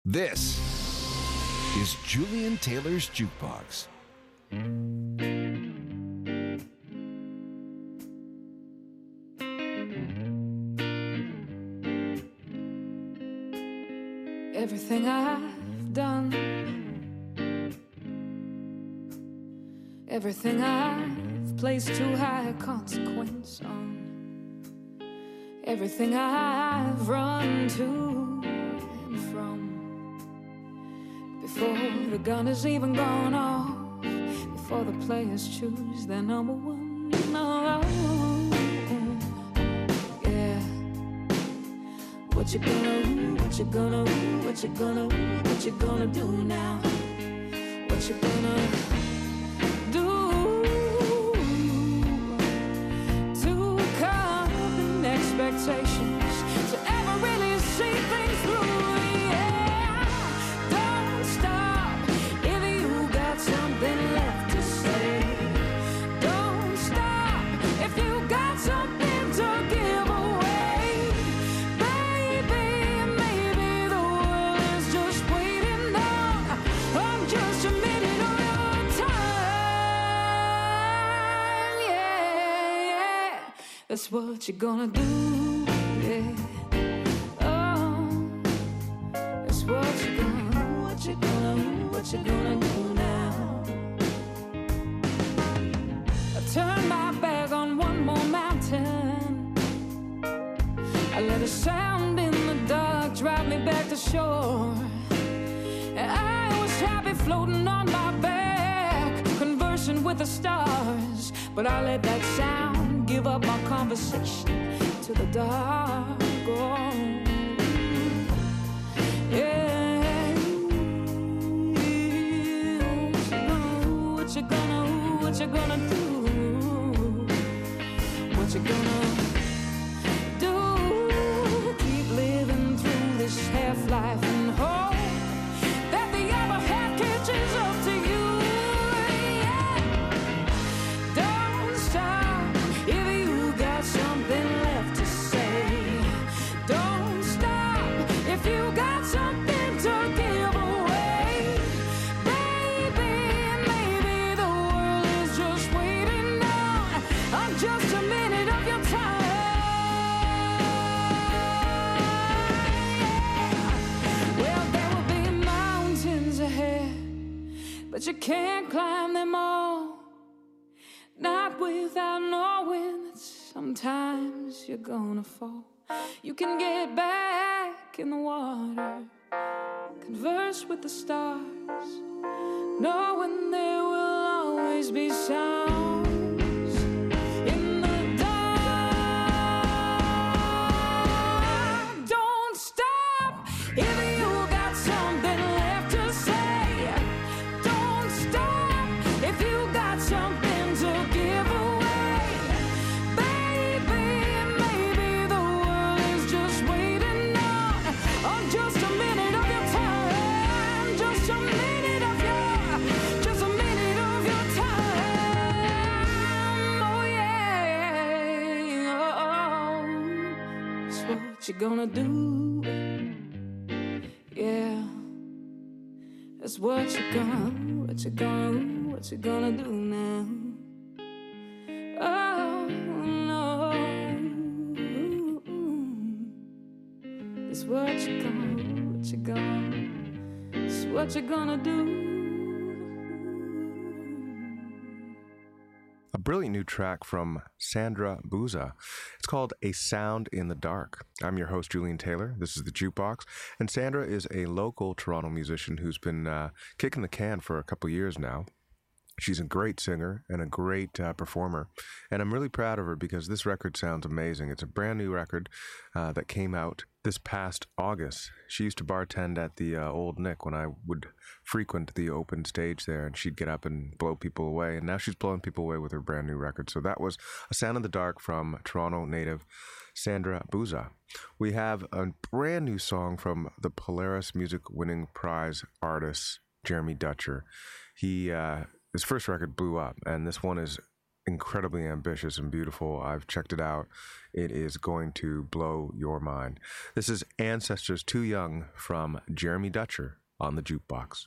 This is Julian Taylor's Jukebox. Everything I've done, everything I've placed too high a consequence on, everything I've run to and from, before the gun has even gone off, before the players choose their number one. Oh, yeah. What you gonna do? What you gonna do? What you gonna do? What you gonna do now? What you gonna do to come in expectations to ever really see things through? Yeah, don't stop if you got something left to say. Don't stop if you got something to give away. Baby, maybe the world is just waiting on just a minute of your time. Yeah, yeah, that's what you're gonna do. Yeah, oh, that's what you're gonna do. What you gonna do? What you gonna do now? I turn my back on one more mountain. I let a sound in the dark drive me back to shore. And I was happy floating on my back, conversing with the stars. But I let that sound give up my conversation to the dark. Oh, yeah. What you gonna do? What you gonna do? What you gonna do? Keep living through this half-life and hope that the other half catches up to you. Yeah. Don't stop if you got something left to say. Don't stop if you got something to give away. Baby, maybe the world is just waiting on just a minute of your time. Well, there will be mountains ahead, but you can't climb them all. Not without knowing that sometimes you're gonna fall. You can get back in the water, converse with the stars, knowing there will always be sounds in the dark. Don't stop if you got something left to say. Don't stop if you got something to give away. Baby, maybe the world is just waiting on just a minute of your time. Just a minute of just a minute of your time. Oh yeah, oh, that's what you're gonna do. Yeah, that's what you're gonna do. What you gonna do? What you gonna do now? Oh no, that's what you're gonna do. What you gonna do? It's what you're gonna do. A brilliant new track from Sandra Buza. It's called A Sound in the Dark. I'm your host, Julian Taylor. This is the Jukebox. And Sandra is a local Toronto musician who's been kicking the can for a couple years now. She's a great singer and a great performer. And I'm really proud of her because this record sounds amazing. It's a brand new record that came out this past August. She used to bartend at the Old Nick when I would frequent the open stage there, and she'd get up and blow people away. And now she's blowing people away with her brand new record. So that was A Sound in the Dark from Toronto native Sandra Buza. We have a brand new song from the Polaris Music Winning Prize artist, Jeremy Dutcher. His first record blew up, and this one is incredibly ambitious and beautiful. I've checked it out. It is going to blow your mind. This is Ancestors Too Young from Jeremy Dutcher on the Jukebox.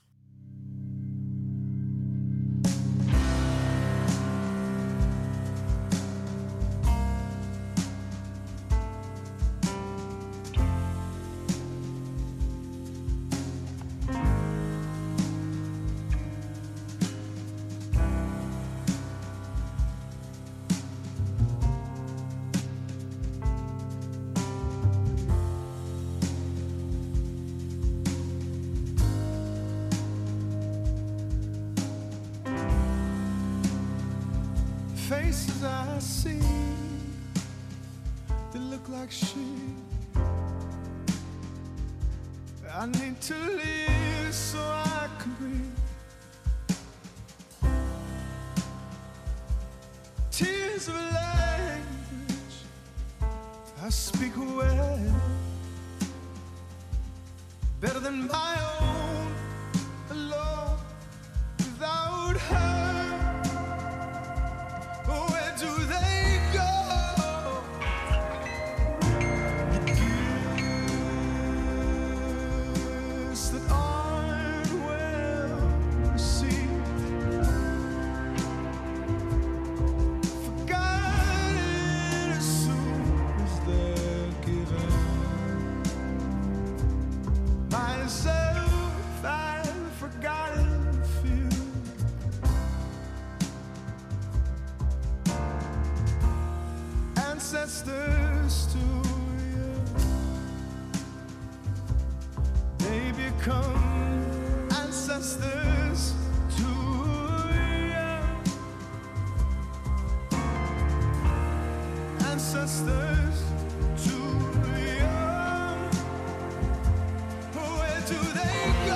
Faces I see, they look like sheep. I need to live so I can breathe. Tears of a language I speak well, better than my own, alone, without her. Where do they go? The gifts that aren't well received, forgotten as soon as they're given. Myself, I've forgotten a few. Ancestors to you, they become ancestors to you. Ancestors to you. Where do they go?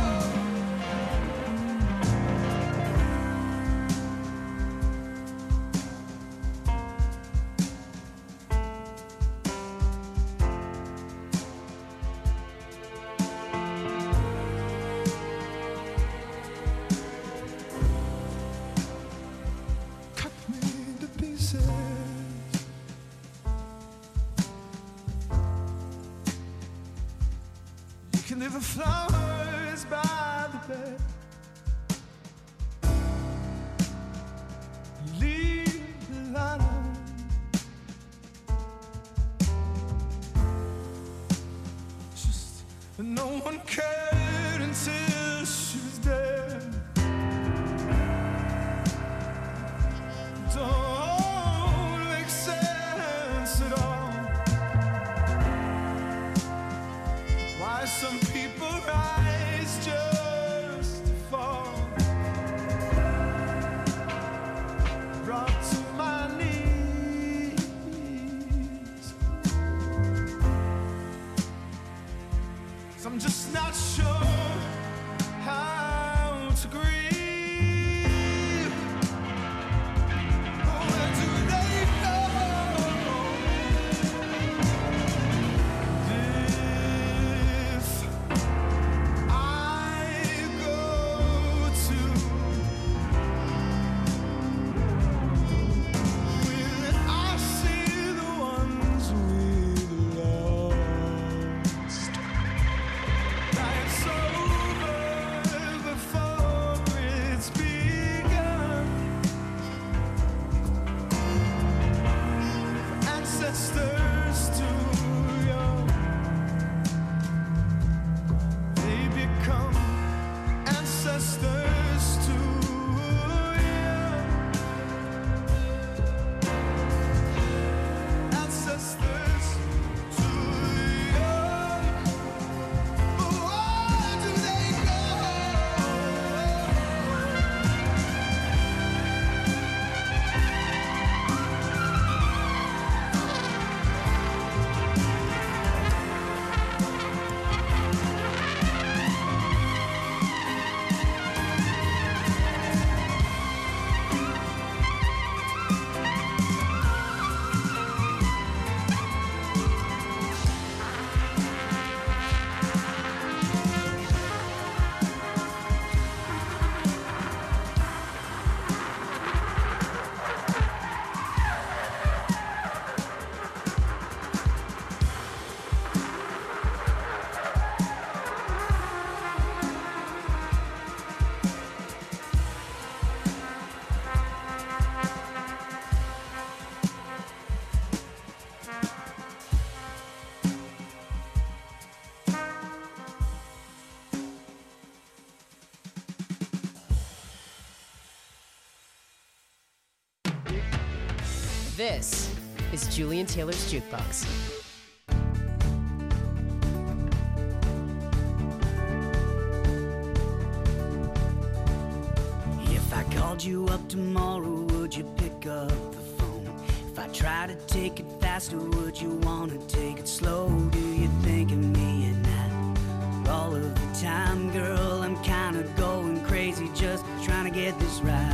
You can leave the flowers by the bed, leave the light on. Just no one cared until she was dead. Don't make sense at all. Why some people rise just to fall. Brought to my knees. 'Cause I'm just not sure how to grieve. Where do they go? If I go to, will I see the ones we lost? Life's over before This is Julian Taylor's Jukebox. If I called you up tomorrow, would you pick up the phone? If I try to take it faster, would you want to take it slow? Do you think of me and that all of the time? Girl, I'm kind of going crazy just trying to get this right.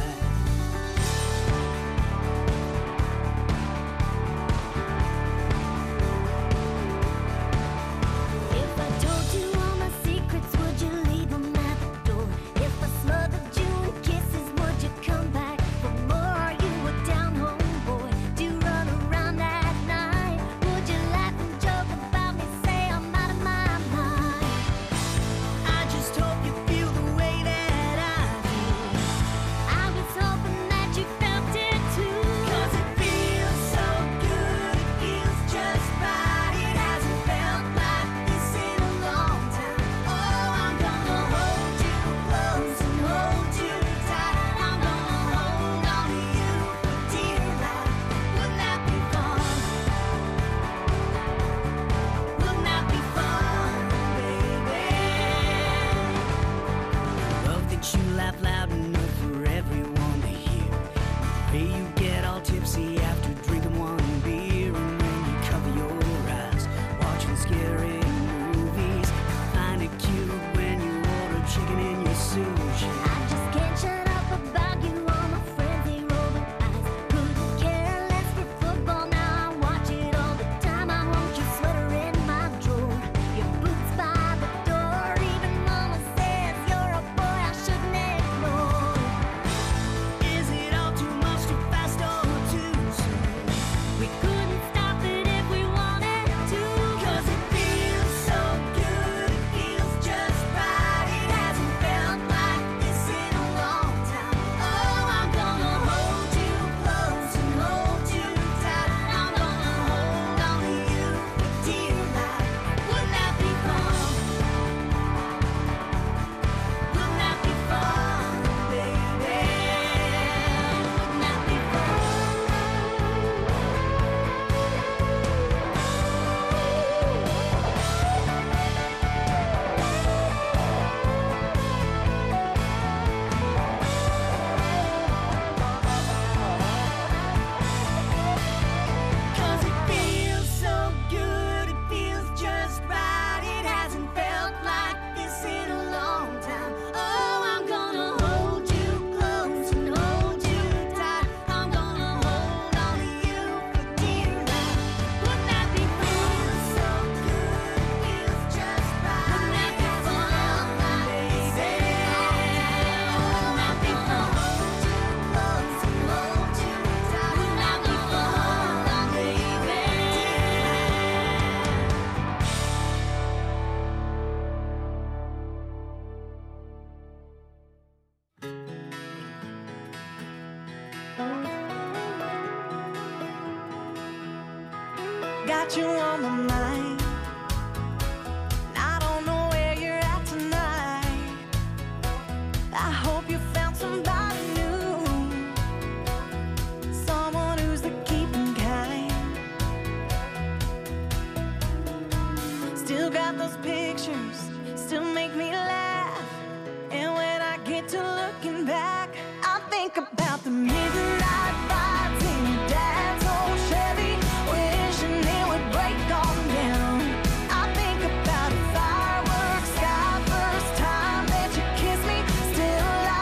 Got you on my mind. I don't know where you're at tonight. I hope you found somebody new, someone who's the keeping kind. Still got those pictures, still make me laugh. And when I get to looking back, I think about the midnight vibes in your dad's old Chevy, wishing it would break on down. I think about a fireworks sky, first time that you kissed me, still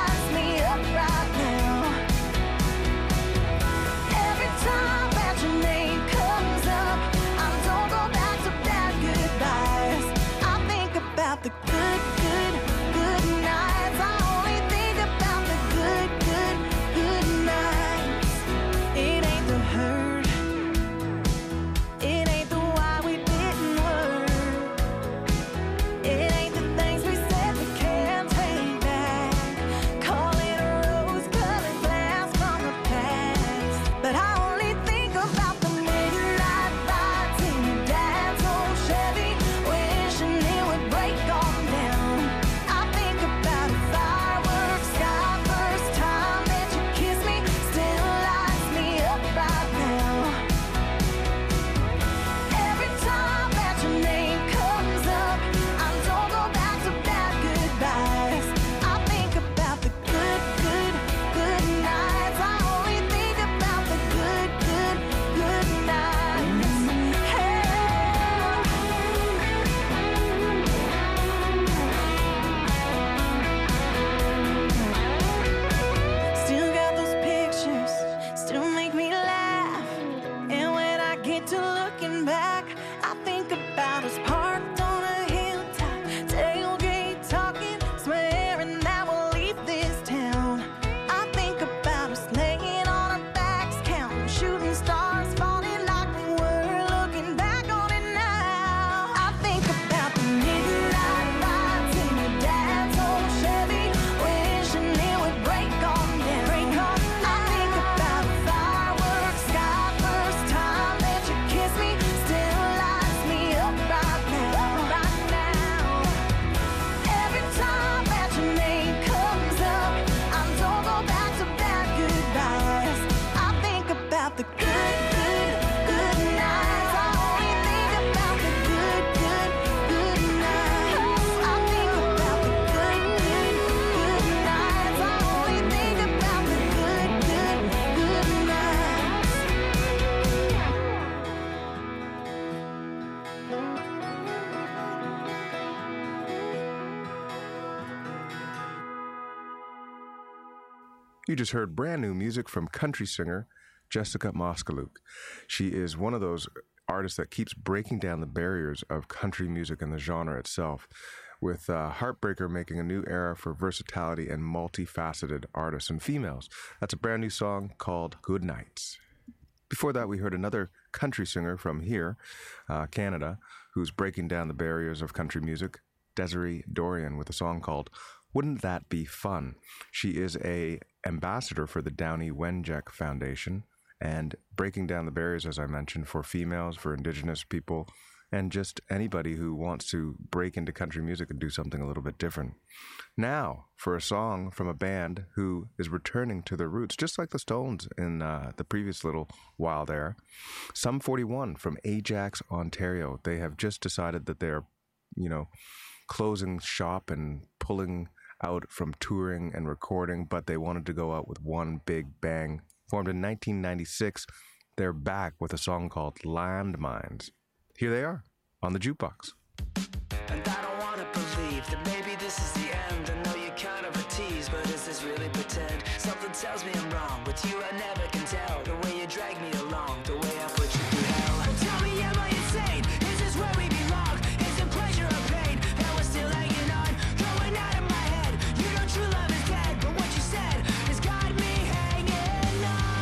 You just heard brand new music from country singer Jessica Moskaluke. She is one of those artists that keeps breaking down the barriers of country music and the genre itself, with Heartbreaker making a new era for versatility and multifaceted artists and females. That's a brand new song called Good Nights. Before that, we heard another country singer from here, Canada, who's breaking down the barriers of country music, Desiree Dorian, with a song called Wouldn't That Be Fun? She is a ambassador for the Downey Wenjack Foundation and breaking down the barriers, as I mentioned, for females, for Indigenous people, and just anybody who wants to break into country music and do something a little bit different. Now, for a song from a band who is returning to their roots, just like the Stones in the previous little while there, Sum 41 from Ajax, Ontario. They have just decided that they're, closing shop and pulling out from touring and recording, but they wanted to go out with one big bang. Formed in 1996, they're back with a song called Landmines. Here they are on the Jukebox. And I don't wanna believe that maybe this is the end. I know you're kind of a tease, but is this really pretend? Something tells me I'm wrong. With you I never can tell. The way you drag me along, the way I put you through hell. Tell me, am I insane? Is this where we belong? Is it pleasure or pain? And we're still hanging on, going out of my head. You know true love is dead, but what you said has got me hanging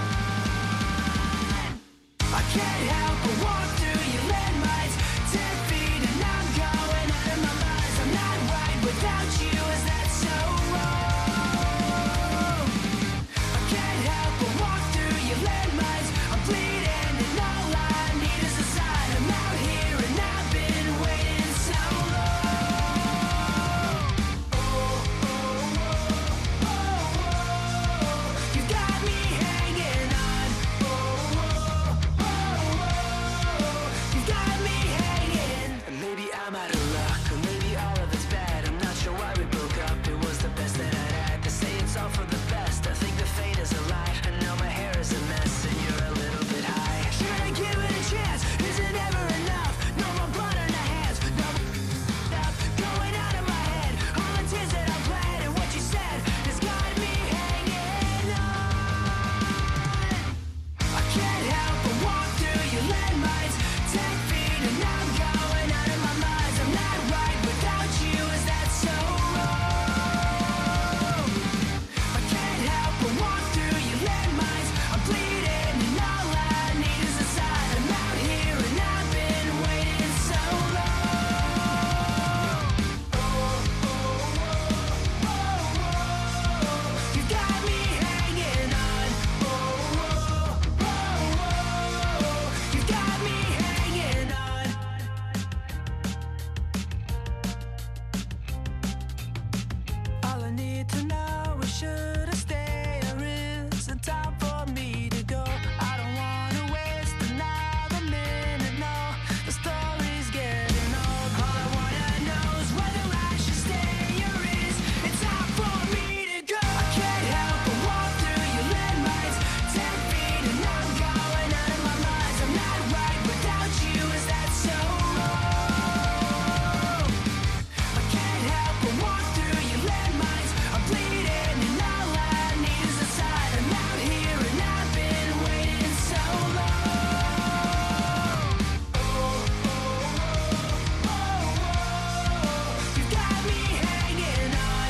on. I can't help but walk through your landmines, 10 feet and I'm going out of my mind. I'm not right without you, is that so wrong? I can't help but walk through your landmines. I'm bleeding and all I need is a sign. I'm out here and I've been waiting so long. You got me hanging on. You got me hanging. And maybe I'm out of luck, or maybe all of it's bad. I'm not sure why we broke up. It was the best that I'd had. They say it's all for the best. I think the fate is a lie. And now my hair is a mess, and you're a little bit high. Should I give it a chance? Is it ever enough? No more blood on the hands. No more stuff going out of my head. All the tears that I've bled and what you said has got me hanging on. I can't help but walk through your landmines, 10 feet and I'm going out of my mind. I'm not right without you, is that so wrong? I can't help but walk through your landmines. I'm bleeding and all I need is a sign. I'm out here and I've been waiting so long. You got me hanging on. You got me hanging on. All I need to know is should I stay or is it time for me to go? I don't wanna waste another minute, no. The story's getting old. All I wanna know is whether I should stay or is it time for me to go? I can't help but walk through your landmines, 10 feet and I'm going out of my mind. I'm not right without you, is that so wrong? I can't help but walk through your landmines. I'm bleeding and all I need is a sign. I'm out here and I've been waiting so long. You got me hanging on.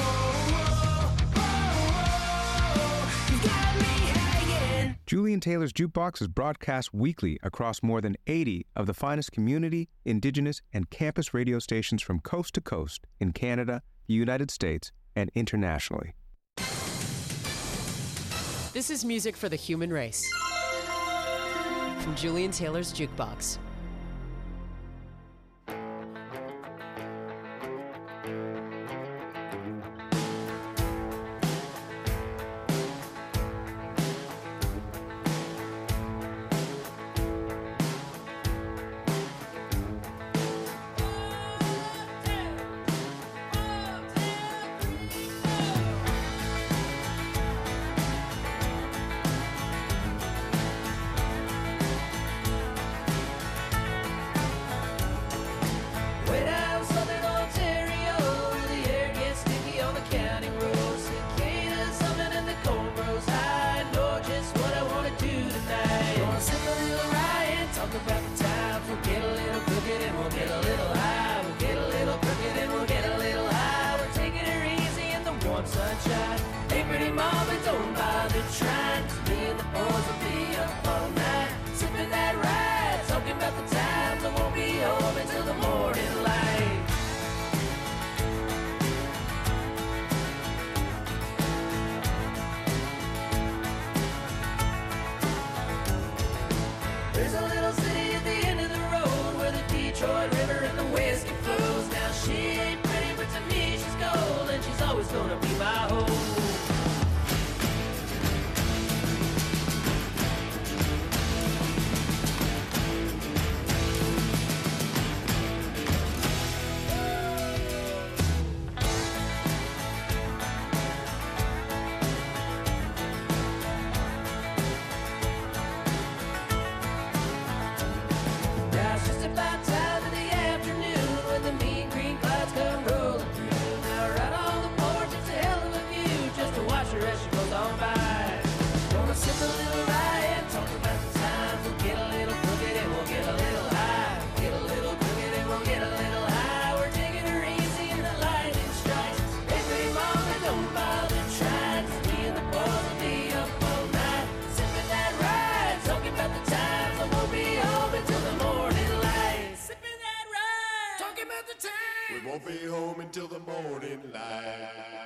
You got me hanging. Julian Taylor's Jukebox is broadcast weekly across more than 80 of the finest community, Indigenous, and campus radio stations from coast to coast in Canada, the United States, and internationally. This is music for the human race. From Julian Taylor's Jukebox. boys will be up all night, sipping that ride, talking about the times I won't be home until the morning light. There's a little city at the end of the road where the Detroit River and the whiskey flows. Now she ain't pretty, but to me she's gold, and she's always gonna be my home. Now it's just about time in the afternoon when the mean green clouds come rolling through. Now right on the porch, it's a hell of a view just to watch her as she goes on by. Gonna sip a little rye and talk about the times. We'll get a little crooked and we'll get a little high. Get a little crooked and we'll get a little high. We're taking her easy and the lightning strikes. Every moment, don't bother trying. 'Cause me and the boys will be up all night, sipping that ride, talking about the times. I won't be home until the morning light. Sipping that ride, talking about the times. We won't be home until the morning light.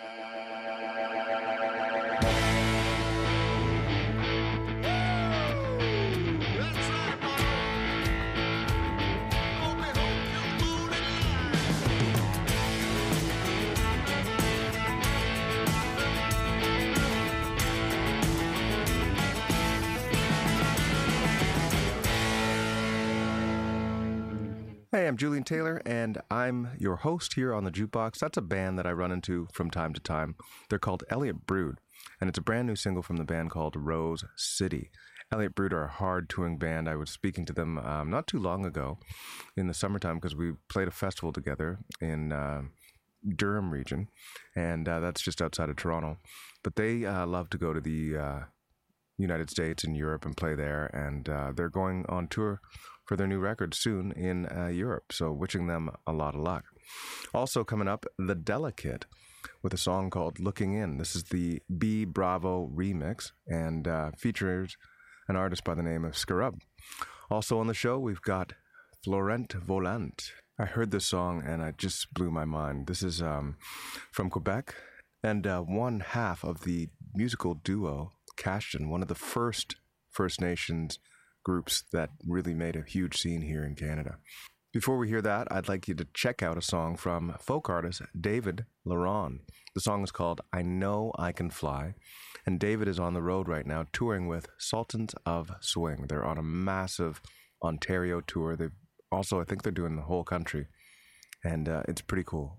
Hey, I'm Julian Taylor, and I'm your host here on the Jukebox. That's a band that I run into from time to time. They're called Elliott Brood, and it's a brand new single from the band called Rose City. Elliott Brood are a hard touring band. I was speaking to them not too long ago in the summertime because we played a festival together in Durham region, and that's just outside of Toronto. But they love to go to the United States and Europe and play there, and they're going on tour for their new record soon in Europe, so wishing them a lot of luck. Also coming up, The Delicate with a song called Looking In. This is the B Bravo remix and features an artist by the name of Scarub. Also on the show, we've got Florent Volant. I heard this song and it just blew my mind. This is from Quebec and one half of the musical duo Cashton, one of the first First Nations groups that really made a huge scene here in Canada. Before we hear that, I'd like you to check out a song from folk artist David Laron. The song is called I Know I Can Fly, and David is on the road right now touring with Sultans of Swing. They're on a massive Ontario tour. They've also, I think they're doing the whole country, and it's pretty cool.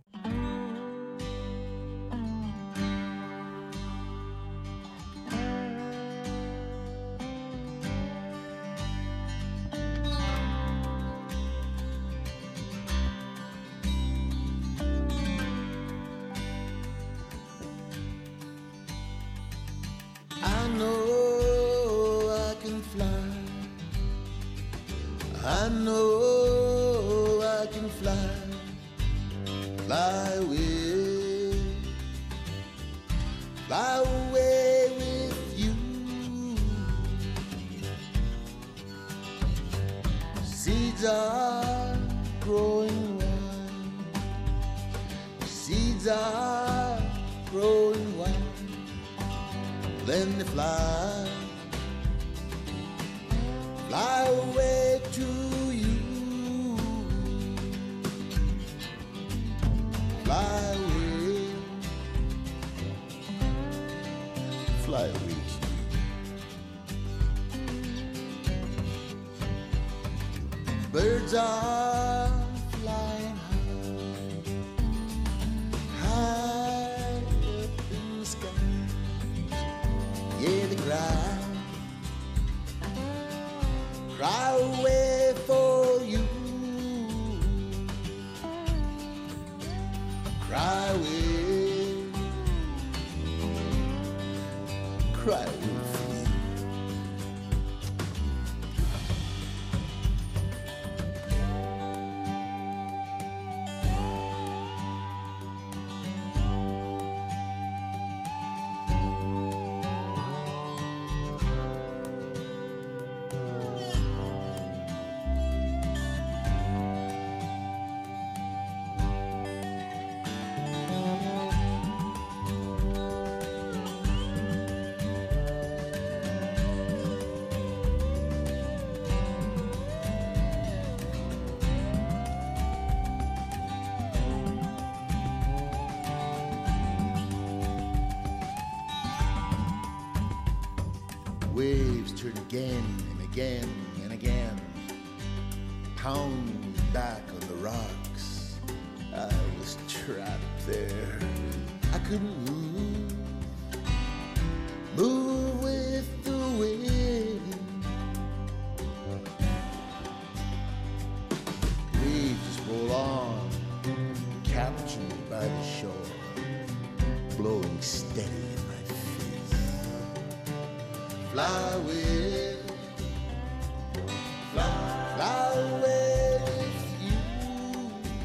I know I can fly. I know I can fly. Fly away with you. Seeds are growing wild. Seeds are growing wild. Then they fly away to you. Fly away to you. Birds are flying high up in the sky. Yeah, they cry away for you. Cry away for you. waves turn again and again and again, pound back on the rocks. I was trapped there. I couldn't move with the wind. Waves just roll on, capture me by the shore, blowing steady in my face. Fly away, fly away with you.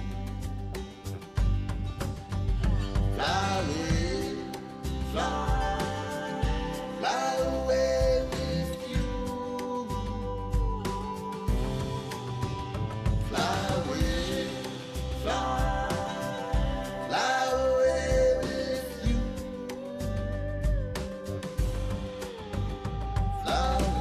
Fly away, fly away with you. Fly away, fly away with you. Fly away.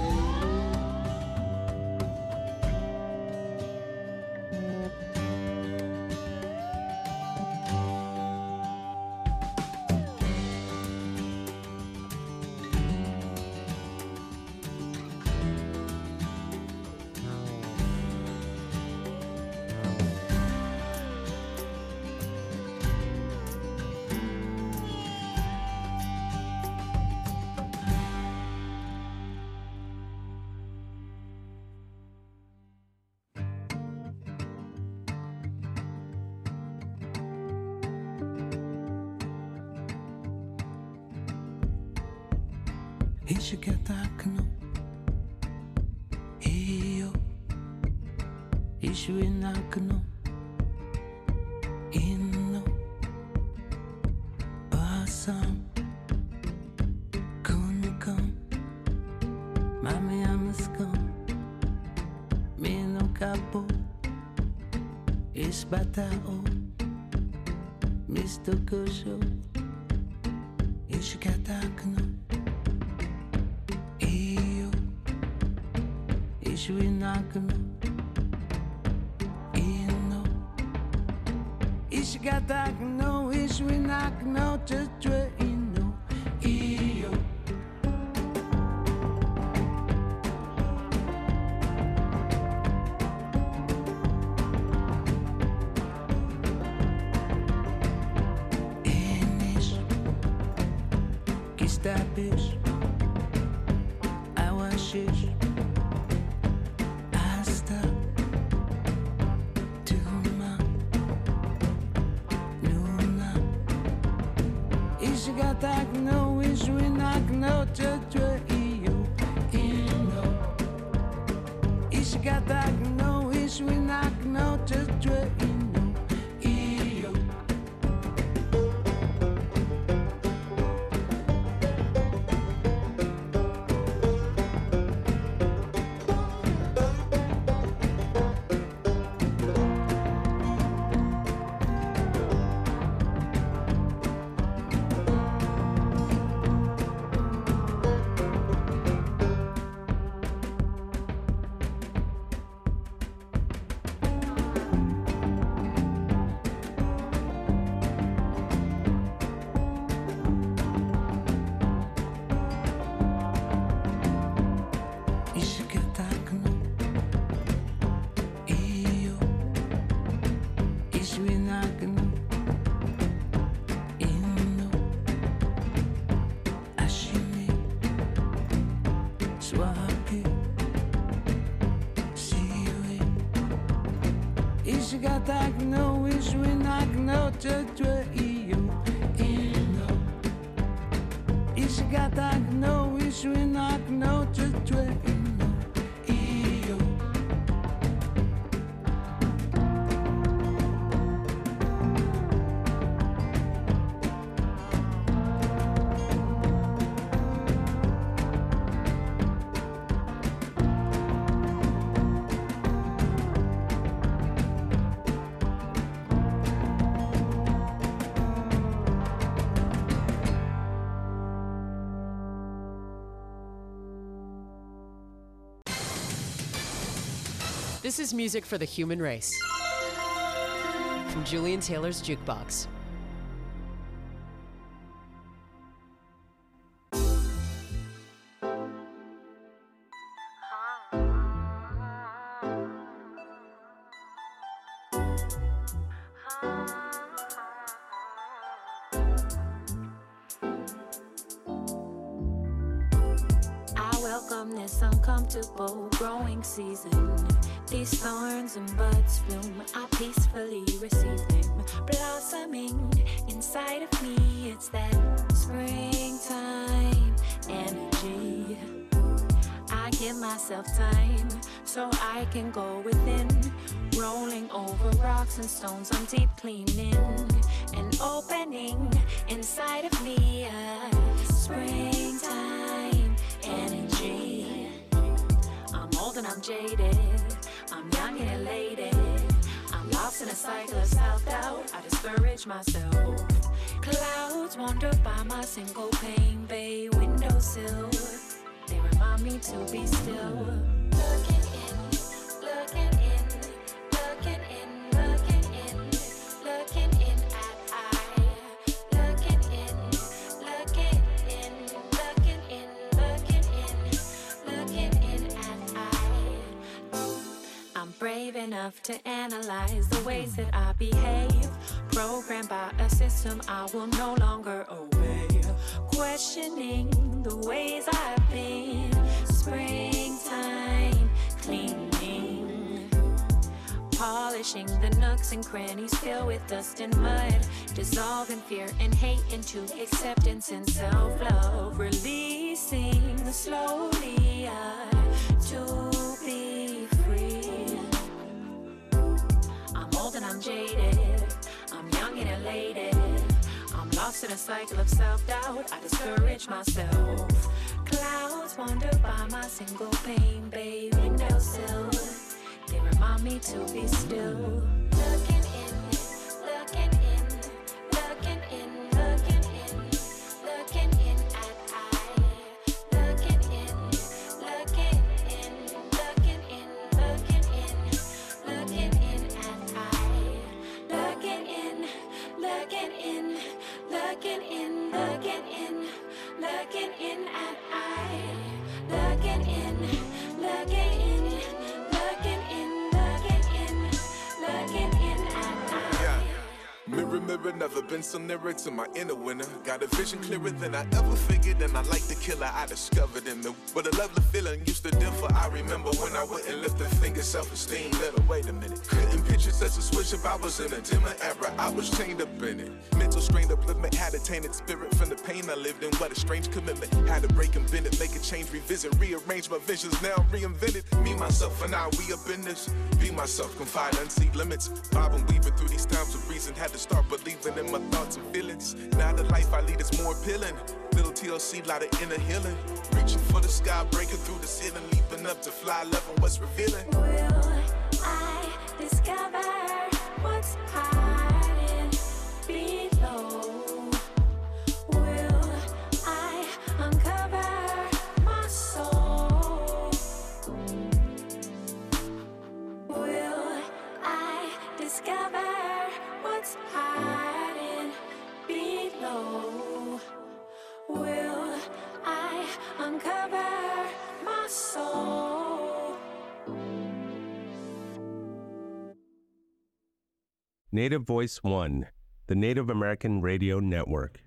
Ishikatakano Iyo Ishuinakano Inno Basam Kunukam Mami Amaskam Mino Kapo Isbatao Mr. Kusho Ishikatakano Ishuinakano Ino Ishikatakano Ishuinakano Tetwe Ino Iyo Inish Kistapish Awashish Ishikatakano, Ishuinakano, Tetwe Iyo Ino Ishikatakano, Ishuinakano, Tetwe Ino Iyo Ishikatakano Iyo Ishuinakano Ino Ashimi Swapi Siwe Ishikatakano Ishuinakano Tetwe Iyo Ino Ishikatakano Ishuinakano Tetwe Ino Iyo This is music for the human race. From Julian Taylor's Jukebox. welcome this uncomfortable growing season. These thorns and buds bloom, I peacefully receive them. Blossoming inside of me, it's that springtime energy. I give myself time so I can go within. Rolling over rocks and stones, I'm deep cleaning and opening inside of me a springtime energy. I'm old and I'm jaded, I'm young and elated. I'm lost in a cycle of self-doubt, I discourage myself. Clouds wander by my single pane bay windowsill. They remind me to be still. Looking in, looking in, looking in, looking in, looking in at I. Looking in, looking in, looking in, looking in, looking in at I. I'm brave enough to analyze the ways that I behave. Programmed by a system I will no longer obey. Questioning the ways I've been. Springtime cleaning. Polishing the nooks and crannies filled with dust and mud. Dissolving fear and hate into acceptance and self-love. Releasing slowly to be free. I'm old and I'm jaded. I'm young and elated. I'm lost in a cycle of self-doubt, I discourage myself. Clouds wander by my single pane bay windowsill. They remind me to be still. Looking in, looking in, looking in, looking in, looking in at I. Looking in, looking in, looking in, looking in, looking in at I. Looking in, looking in, looking in, looking in, looking in at I. Looking in, looking in, looking in, looking in, looking in at I. Mirror, mirror, never been so nearer to my inner winner. Got a vision clearer than I ever figured, and I like the killer I discovered in me. But a lovely feeling used to differ. I remember when I wouldn't lift a finger, self-esteem. Little, wait a minute. Couldn't picture such a switch if I was in a dimmer era. I was chained up in it. Mental strain, upliftment, had a tainted spirit from the pain I lived in. What a strange commitment. Had to break and bend it, make a change, revisit, rearrange my visions. Now reinvented. Me, myself, and I, we up in this. Be myself, confide, unsee limits. Bob and weaving through these times of reason. Had to start believing in my thoughts and feelings. Now the life I lead is more appealing. Little TLC, lot of inner healing. Reaching for the sky, breaking through the ceiling, leaping up to fly, loving what's revealing. Will I discover what's hiding below? Will I uncover my soul? Will I discover what's hiding below? Will I uncover my soul? Native Voice One, the Native American Radio Network.